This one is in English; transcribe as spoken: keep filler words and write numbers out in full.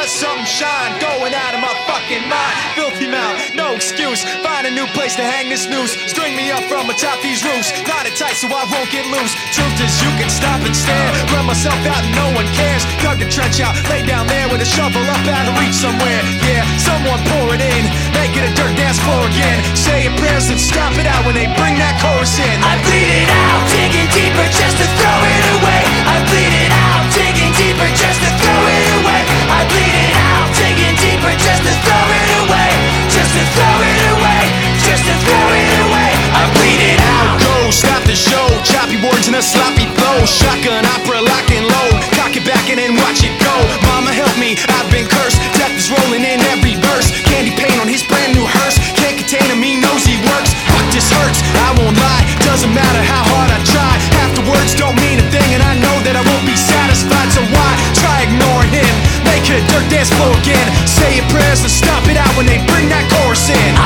let something shine, going out of my fucking mind. Filthy mouth, no excuse. Find a new place to hang this noose. String me up from atop these roofs. Knot it tight so I won't get loose. Truth is you can stop and stare. Run myself out and no one cares. Dug the trench out, lay down there with a shovel up out of reach somewhere. Yeah, someone pour it in, make it a dirt dance floor again. Say your prayers and stop it out when they bring that chorus in. I bleed it out, digging deeper just to throw it away. I bleed it out, digging deeper just to throw it away. I bleed it out, digging deeper just to throw it away. Just to throw it away, just to throw it away. I bleed it out. Go, stop the show, choppy words and a sloppy flow. Shotgun opera, lock and load. Cock it back and then watch it go. Mama help me, I've been cursed. Death is rolling in every verse. Candy paint on his brand new hearse. Can't contain him, he knows he works. Fuck, this hurts, I won't lie. Doesn't matter how hard I try. Half the words don't mean a thing, and I know that I won't be satisfied. So why try ignoring him? Make it a dirt dance floor again. Say your prayers and stop it out when they bring that chorus in.